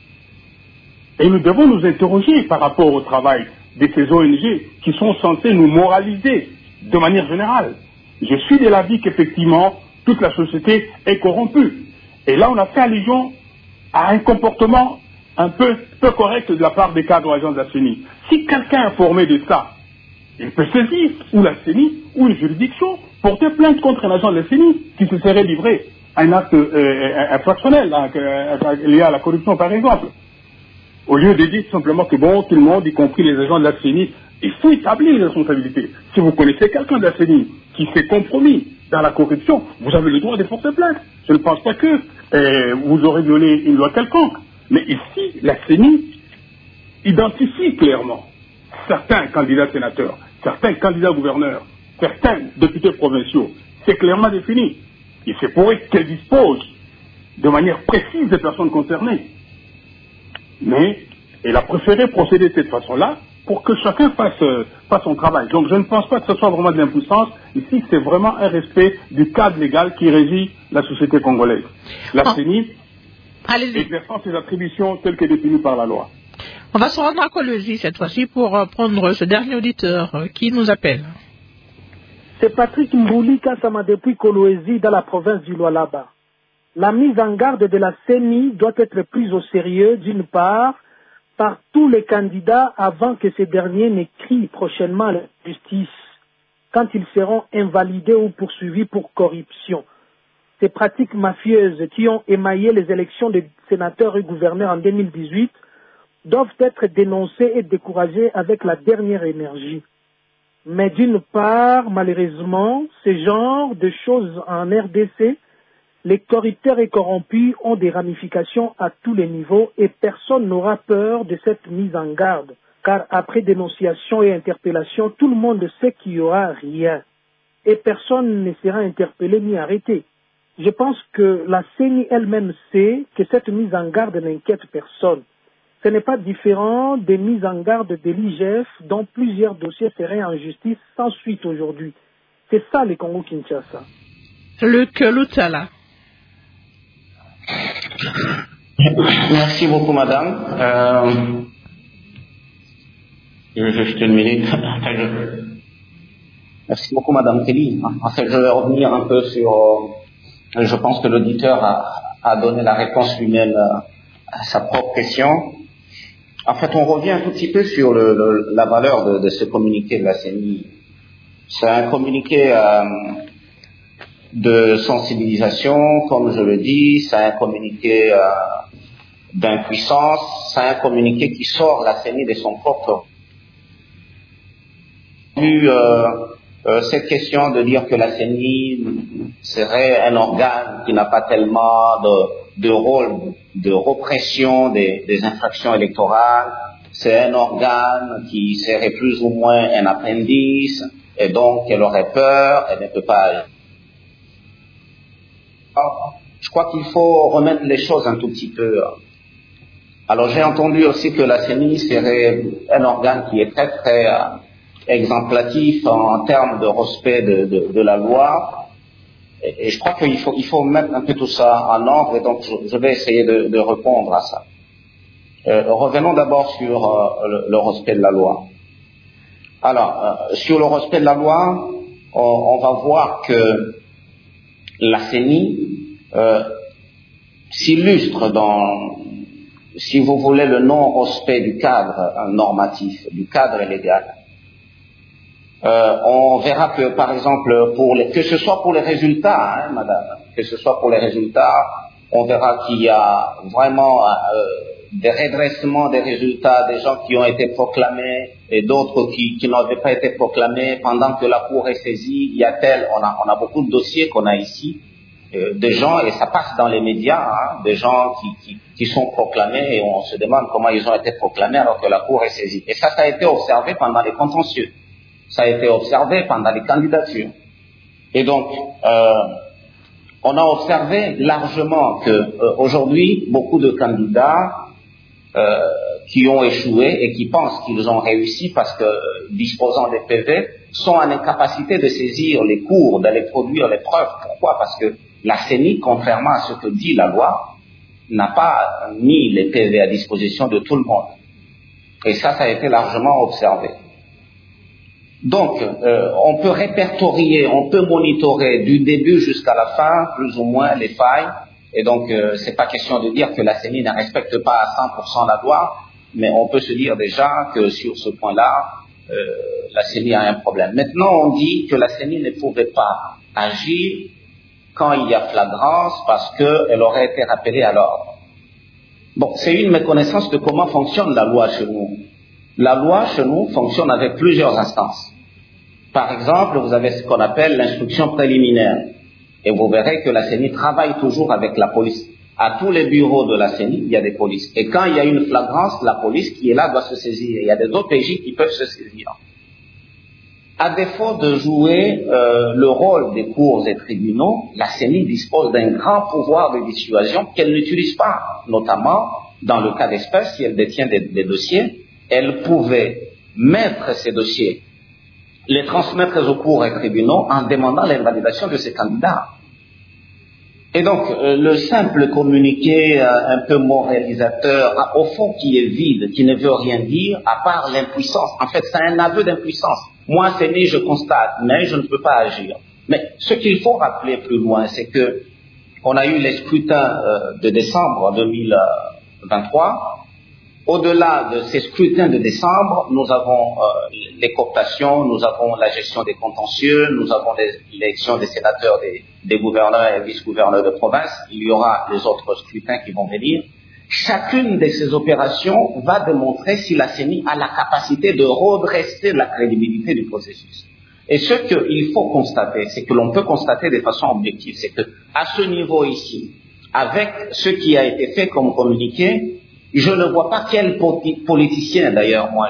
Et nous devons nous interroger par rapport au travail de ces O N G qui sont censés nous moraliser de manière générale. Je suis de l'avis qu'effectivement, toute la société est corrompue. Et là, on a fait allusion à un comportement un peu, peu correct de la part des cadres agents de la C E N I. Si quelqu'un est informé de ça, il peut saisir ou la C E N I ou une juridiction, porter plainte contre un agent de la C E N I qui se serait livré à un acte euh, infractionnel hein, lié à la corruption par exemple. Au lieu de dire simplement que bon, tout le monde, y compris les agents de la C E N I, il faut établir les responsabilités. Si vous connaissez quelqu'un de la C E N I qui s'est compromis dans la corruption, vous avez le droit de porter plainte. Je ne pense pas que euh, vous aurez violé une loi quelconque. Mais ici, la C E N I identifie clairement certains candidats sénateurs, certains candidats gouverneurs, certains députés provinciaux. C'est clairement défini. Il se pourrait qu'elle dispose de manière précise des personnes concernées. Mais elle a préféré procéder de cette façon-là pour que chacun fasse, euh, fasse son travail. Donc je ne pense pas que ce soit vraiment de l'impuissance. Ici, c'est vraiment un respect du cadre légal qui régit la société congolaise. La oh. CENI Allez-y. exerçant ses attributions telles que définies par la loi. On va se rendre à Kolwezi cette fois-ci pour euh, prendre ce dernier auditeur euh, qui nous appelle. C'est Patrick Mbouli Kassama depuis Kolwezi dans la province du Lualaba. La mise en garde de la CENI doit être prise au sérieux, d'une part, par tous les candidats avant que ces derniers n'écrivent prochainement à la justice, quand ils seront invalidés ou poursuivis pour corruption. Ces pratiques mafieuses qui ont émaillé les élections des sénateurs et gouverneurs en deux mille dix-huit doivent être dénoncées et découragées avec la dernière énergie. Mais d'une part, malheureusement, ce genre de choses en R D C, les corrupteurs et corrompus ont des ramifications à tous les niveaux et personne n'aura peur de cette mise en garde, car après dénonciation et interpellation, tout le monde sait qu'il n'y aura rien et personne ne sera interpellé ni arrêté. Je pense que la CENI elle-même sait que cette mise en garde n'inquiète personne. Ce n'est pas différent des mises en garde de l'I G F dont plusieurs dossiers seraient en justice sans suite aujourd'hui. C'est ça le Congo-Kinshasa. Luc Lutala. Merci beaucoup, madame. Euh, juste une minute. Merci beaucoup, madame Kelly. En fait, je vais revenir un peu sur... Euh, je pense que l'auditeur a, a donné la réponse lui-même à sa propre question. En fait, on revient un tout petit peu sur le, le, la valeur de, de ce communiqué de la CENI. C'est un communiqué euh, de sensibilisation, comme je le dis, c'est un communiqué euh, d'impuissance, c'est un communiqué qui sort la CENI de son propre... Euh, euh, cette question de dire que la CENI serait un organe qui n'a pas tellement de, de rôle de répression des, des infractions électorales, c'est un organe qui serait plus ou moins un appendice, et donc elle aurait peur, elle ne peut pas... Je crois qu'il faut remettre les choses un tout petit peu. Alors j'ai entendu aussi que la CENI serait un organe qui est très très euh, exemplatif en, en termes de respect de, de, de la loi. Et, et je crois qu'il faut, il faut mettre un peu tout ça en ordre, et donc je, je vais essayer de, de répondre à ça. Euh, revenons d'abord sur euh, le, le respect de la loi. Alors, euh, sur le respect de la loi, on, on va voir que la CENI euh, s'illustre dans, si vous voulez, le non-respect du cadre euh, normatif, du cadre légal. Euh, on verra que, par exemple, pour les, que ce soit pour les résultats, hein, madame, que ce soit pour les résultats, on verra qu'il y a vraiment euh, des redressements des résultats, des gens qui ont été proclamés et d'autres qui, qui n'avaient pas été proclamés pendant que la Cour est saisie. Il y a tel, on a, on a beaucoup de dossiers qu'on a ici, euh, des gens, et ça passe dans les médias, hein, des gens qui, qui, qui sont proclamés et on se demande comment ils ont été proclamés alors que la Cour est saisie. Et ça, ça a été observé pendant les contentieux. Ça a été observé pendant les candidatures. Et donc, euh, on a observé largement que euh, aujourd'hui, beaucoup de candidats euh, qui ont échoué et qui pensent qu'ils ont réussi parce que, euh, disposant des P V, sont en incapacité de saisir les cours, d'aller produire les preuves. Pourquoi? Parce que la CENI, contrairement à ce que dit la loi, n'a pas mis les P V à disposition de tout le monde. Et ça, ça a été largement observé. Donc, euh, on peut répertorier, on peut monitorer du début jusqu'à la fin, plus ou moins, les failles. Et donc, euh, c'est pas question de dire que la CENI ne respecte pas à cent pour cent la loi, mais on peut se dire déjà que sur ce point-là, euh, la CENI a un problème. Maintenant, on dit que la CENI ne pouvait pas agir quand il y a flagrance parce qu'elle aurait été rappelée à l'ordre. Bon, c'est une méconnaissance de comment fonctionne la loi chez nous. La loi chez nous fonctionne avec plusieurs instances. Par exemple, vous avez ce qu'on appelle l'instruction préliminaire. Et vous verrez que la CENI travaille toujours avec la police. À tous les bureaux de la CENI, il y a des polices. Et quand il y a une flagrance, la police qui est là doit se saisir. Il y a des O P J qui peuvent se saisir. À défaut de jouer euh, le rôle des cours et tribunaux, la CENI dispose d'un grand pouvoir de dissuasion qu'elle n'utilise pas, notamment dans le cas d'espèce, si elle détient des, des dossiers, elle pouvait mettre ces dossiers, les transmettre aux cours et tribunaux en demandant l'invalidation de ces candidats. Et donc, euh, le simple communiqué euh, un peu moralisateur, au fond qui est vide, qui ne veut rien dire, à part l'impuissance. En fait, c'est un aveu d'impuissance. Moi, c'est né, je constate, mais je ne peux pas agir. Mais ce qu'il faut rappeler plus loin, c'est que on a eu les scrutins euh, de décembre deux mille vingt-trois. Au-delà de ces scrutins de décembre, nous avons euh, les cooptations, nous avons la gestion des contentieux, nous avons l'élection des sénateurs, des, des gouverneurs et vice-gouverneurs de province. Il y aura les autres scrutins qui vont venir. Chacune de ces opérations va démontrer si la C E N I a la capacité de redresser la crédibilité du processus. Et ce qu'il faut constater, c'est que l'on peut constater de façon objective, c'est que à ce niveau ici, avec ce qui a été fait comme communiqué, je ne vois pas quel politicien, d'ailleurs, moi,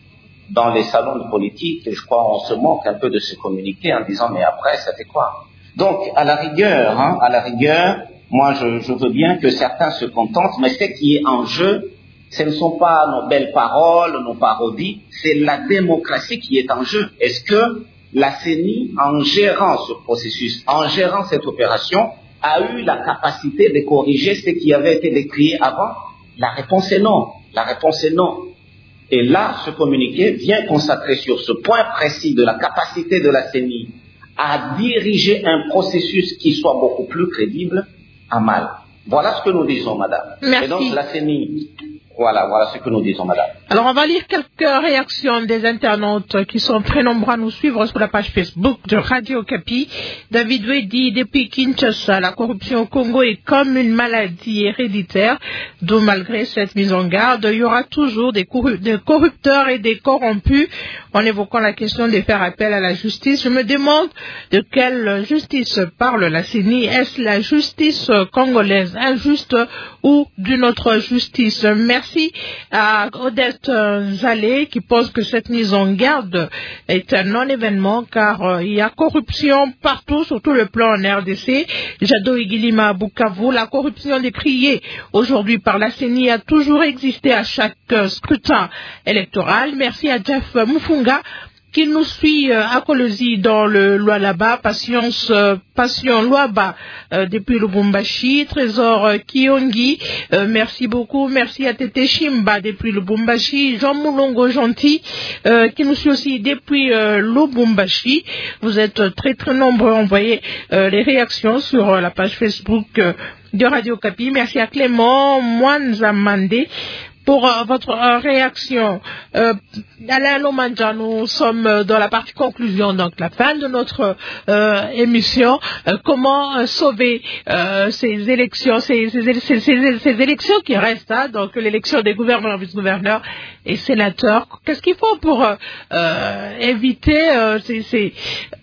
dans les salons de politique, je crois on se moque un peu de ce communiqué en disant, mais après, ça fait quoi? Donc, à la rigueur, hein, à la rigueur, moi, je, je veux bien que certains se contentent, mais ce qui est en jeu, ce ne sont pas nos belles paroles, nos parodies, c'est la démocratie qui est en jeu. Est-ce que la C E N I, en gérant ce processus, en gérant cette opération, a eu la capacité de corriger ce qui avait été décrié avant? La réponse est non. La réponse est non. Et là, ce communiqué vient consacrer sur ce point précis de la capacité de la C E N I à diriger un processus qui soit beaucoup plus crédible à mal. Voilà ce que nous disons, madame. Merci. Et donc, la C E N I, voilà, voilà ce que nous disons, madame. Alors, on va lire quelques réactions des internautes qui sont très nombreux à nous suivre sur la page Facebook de Radio Okapi. David Wey dit, depuis Kinshasa, la corruption au Congo est comme une maladie héréditaire, d'où malgré cette mise en garde, il y aura toujours des, corru- des corrupteurs et des corrompus. En évoquant la question de faire appel à la justice, je me demande de quelle justice parle la C E N I. Est-ce la justice congolaise injuste ou d'une autre justice? Merci à Odette Zalé qui pense que cette mise en garde est un non-événement car euh, il y a corruption partout, sur tout le plan en R D C. Jado Igilima à Bukavu, la corruption décriée aujourd'hui par la C E N I a toujours existé à chaque euh, scrutin électoral. Merci à Jeff Mufunga qui nous suit euh, à Kolosi dans le Lualaba, Patience, euh, Passion Luaba euh, depuis Lubumbashi, Trésor euh, Kiongi, euh, merci beaucoup, merci à Tete Shimba depuis Lubumbashi, Jean Moulongo Gentil euh, qui nous suit aussi depuis euh, Lubumbashi. Vous êtes très très nombreux à envoyer euh, les réactions sur euh, la page Facebook euh, de Radio Okapi. Merci à Clément Mwanzamande pour euh, votre euh, réaction. Euh, Alain Lomandja, nous sommes euh, dans la partie conclusion, donc la fin de notre euh, émission. Euh, comment euh, sauver euh, ces élections, ces, ces, ces, ces, ces élections qui restent, hein, donc l'élection des gouverneurs, vice-gouverneurs et sénateurs. Qu'est-ce qu'il faut pour euh, euh, éviter euh, ces, ces,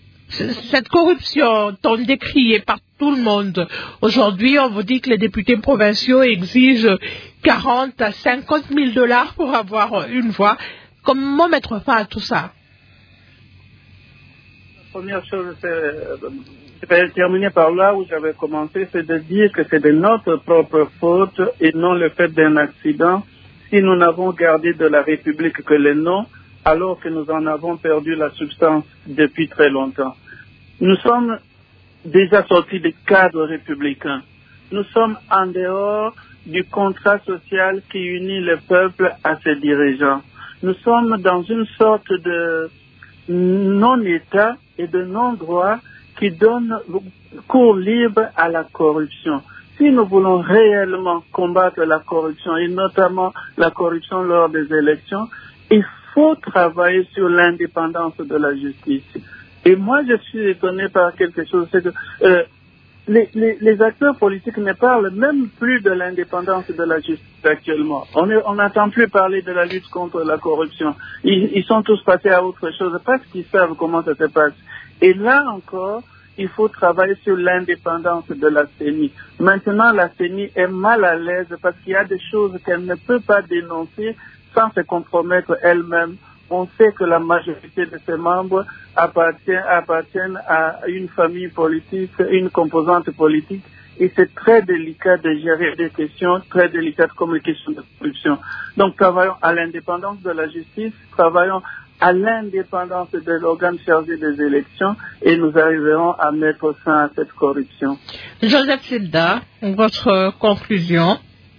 cette corruption tant décriée par tout le monde? Aujourd'hui, on vous dit que les députés provinciaux exigent quarante à cinquante mille dollars pour avoir une voix. Comment mettre fin à tout ça? La première chose, c'est, je vais terminer par là où j'avais commencé, c'est de dire que c'est de notre propre faute et non le fait d'un accident si nous n'avons gardé de la République que le nom, alors que nous en avons perdu la substance depuis très longtemps. Nous sommes déjà sortis du cadre républicain. Nous sommes en dehors du contrat social qui unit le peuple à ses dirigeants. Nous sommes dans une sorte de non-État et de non-droit qui donne cours libre à la corruption. Si nous voulons réellement combattre la corruption, et notamment la corruption lors des élections, il faut travailler sur l'indépendance de la justice. Et moi, je suis étonné par quelque chose, c'est que euh, les, les, les acteurs politiques ne parlent même plus de l'indépendance de la justice actuellement. On n'entend plus parler de la lutte contre la corruption. Ils, ils sont tous passés à autre chose parce qu'ils savent comment ça se passe. Et là encore, il faut travailler sur l'indépendance de la C E N I. Maintenant, la C E N I est mal à l'aise parce qu'il y a des choses qu'elle ne peut pas dénoncer sans se compromettre elle-même. On sait que la majorité de ses membres appartiennent, appartiennent à une famille politique, une composante politique, et c'est très délicat de gérer des questions très délicates comme les questions de corruption. Donc travaillons à l'indépendance de la justice, travaillons à l'indépendance de l'organe chargé des élections et nous arriverons à mettre fin à cette corruption. Joseph Silda, votre conclusion?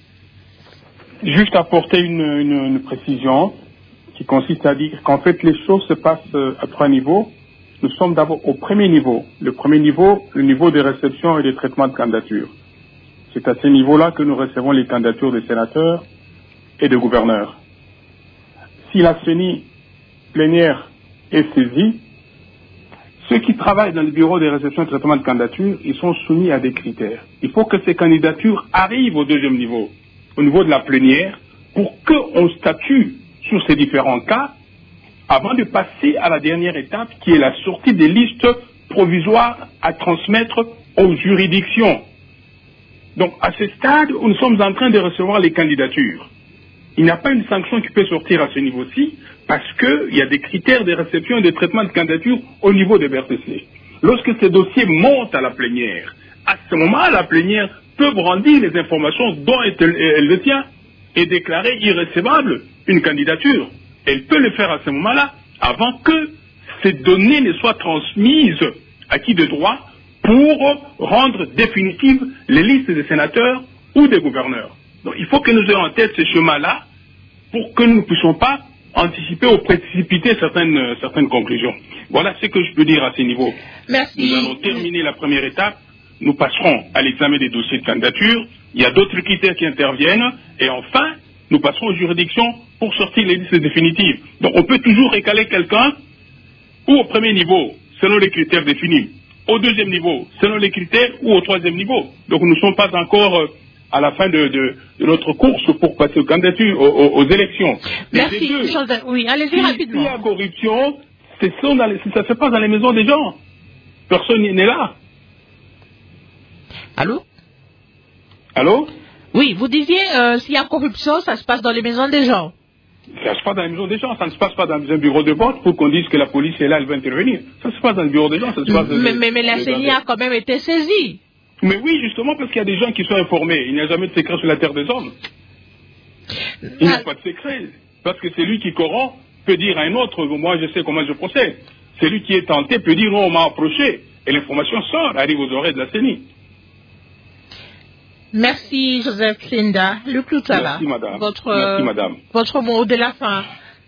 Juste apporter une, une, une précision qui consiste à dire qu'en fait les choses se passent à trois niveaux. Nous sommes d'abord au premier niveau. Le premier niveau, le niveau de réception et de traitement de candidatures. C'est à ce niveau-là que nous recevons les candidatures des sénateurs et des gouverneurs. Si la C E N I plénière est saisie, ceux qui travaillent dans le bureau de réception et de traitement de candidatures, ils sont soumis à des critères. Il faut que ces candidatures arrivent au deuxième niveau, au niveau de la plénière, pour qu'on statue sur ces différents cas avant de passer à la dernière étape qui est la sortie des listes provisoires à transmettre aux juridictions. Donc à ce stade où nous sommes en train de recevoir les candidatures, il n'y a pas une sanction qui peut sortir à ce niveau-ci parce qu'il y a des critères de réception et de traitement de candidature au niveau des B R T C. Lorsque ces dossiers montent à la plénière, à ce moment, la plénière peut brandir les informations dont elle, elle le tient et déclarer irrécevable une candidature. Elle peut le faire à ce moment-là, avant que ces données ne soient transmises à qui de droit pour rendre définitives les listes des sénateurs ou des gouverneurs. Donc il faut que nous ayons en tête ce chemin-là pour que nous ne puissions pas anticiper ou précipiter certaines, certaines conclusions. Voilà ce que je peux dire à ce niveau. Merci. Nous allons terminer la première étape. Nous passerons à l'examen des dossiers de candidature. Il y a d'autres critères qui interviennent. Et enfin, nous passerons aux juridictions pour sortir les listes définitives. Donc on peut toujours récaler quelqu'un ou au premier niveau, selon les critères définis, au deuxième niveau, selon les critères, ou au troisième niveau. Donc nous ne sommes pas encore euh, à la fin de, de, de notre course pour passer aux candidatures, aux, aux, aux élections. Merci. Deux, oui, allez-y si, rapidement. S'il y a corruption, c'est ça, dans les, ça se passe dans les maisons des gens. Personne n'est là. Allô? Allô? Oui, vous disiez, euh, s'il y a corruption, ça se passe dans les maisons des gens. Ça se passe dans les maisons des gens, ça ne se passe pas dans un bureau de vote pour qu'on dise que la police est là, elle va intervenir. Ça se passe dans le bureau des gens, ça se passe... Mais, de, mais, mais la C E N I a quand même été saisie. Mais oui, justement, parce qu'il y a des gens qui sont informés. Il n'y a jamais de secret sur la terre des hommes. Il n'y a pas de secret. Parce que celui qui corrompt peut dire à un autre, moi je sais comment je procède. Celui qui est tenté peut dire, non, on m'a approché. Et l'information sort, arrive aux oreilles de la C E N I. Merci Joseph Linda. Luc Loutala. Merci madame. Votre, Merci madame. Votre mot de la fin.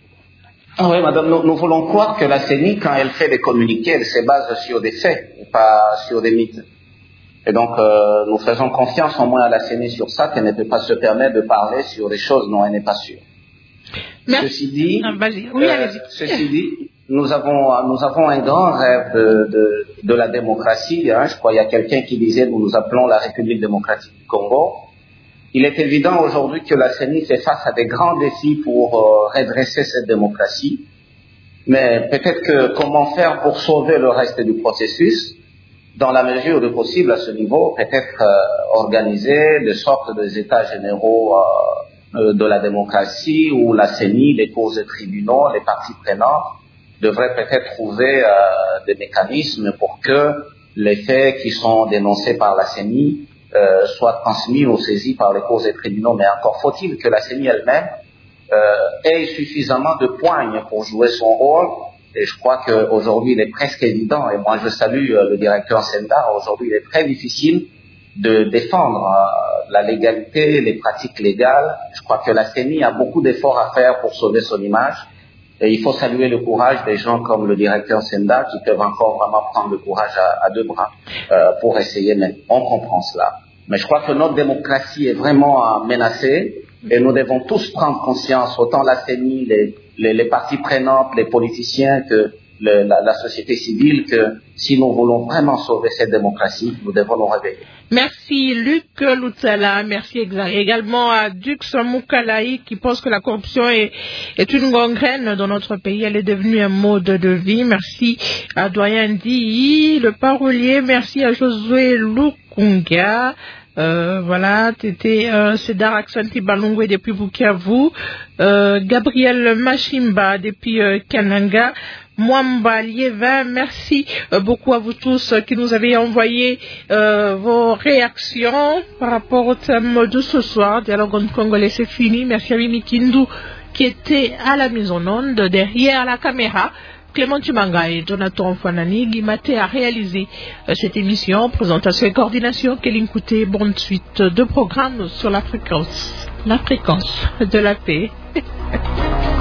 Ah oui madame, nous, nous voulons croire que la C E N I, quand elle fait des communiqués, elle se base sur des faits et pas sur des mythes. Et donc euh, nous faisons confiance au moins à la C E N I sur ça, qu'elle ne peut pas se permettre de parler sur des choses dont elle n'est pas sûre. Merci. Ceci dit, ah, oui, euh, ceci dit, nous avons, nous avons un grand rêve de, de, de la démocratie. Hein. Je crois qu'il y a quelqu'un qui disait, nous nous appelons la République démocratique du Congo. Il est évident aujourd'hui que la C E N I fait face à des grands défis pour euh, redresser cette démocratie. Mais peut-être que comment faire pour sauver le reste du processus, dans la mesure du possible à ce niveau, peut-être euh, organiser de sorte des états généraux euh, de la démocratie où la C E N I, les cours et tribunaux, les parties prenantes devraient peut-être trouver euh, des mécanismes pour que les faits qui sont dénoncés par la C E N I euh, soient transmis ou saisis par les cours et tribunaux. Mais encore faut-il que la C E N I elle-même euh, ait suffisamment de poigne pour jouer son rôle. Et je crois qu'aujourd'hui, il est presque évident, et moi je salue euh, le directeur Senda, aujourd'hui il est très difficile de défendre euh, la légalité, les pratiques légales. Je crois que la C E N I a beaucoup d'efforts à faire pour sauver son image. Et il faut saluer le courage des gens comme le directeur Senda qui peuvent encore vraiment prendre le courage à, à deux bras euh, pour essayer, mais on comprend cela. Mais je crois que notre démocratie est vraiment menacée et nous devons tous prendre conscience, autant la C E N I, les, les, les parties prenantes, les politiciens, que le, la, la société civile, que si nous voulons vraiment sauver cette démocratie, nous devons nous réveiller. Merci Luc Loutala, merci également à Dux Moukalaï qui pense que la corruption est, est une gangrène dans notre pays, elle est devenue un mode de vie. Merci à Doyen Ndi, le parolier, merci à Josué Lukunga. Euh, voilà, Tété euh, Cédar Aksanti Balongwe depuis Bukavu, euh, Gabriel Machimba depuis euh, Kananga, Mwamba Liévin. Merci euh, beaucoup à vous tous euh, qui nous avez envoyé euh, vos réactions par rapport au thème de ce soir. Dialogue en congolais, c'est fini. Merci à Mimi Kindu qui était à la mise en onde derrière la caméra. Clément Tumanga et Jonathan Fanani Guimaté a réalisé euh, cette émission. Présentation et coordination. Kéline Kouté, bonne suite de programmes sur la fréquence. La fréquence de la paix.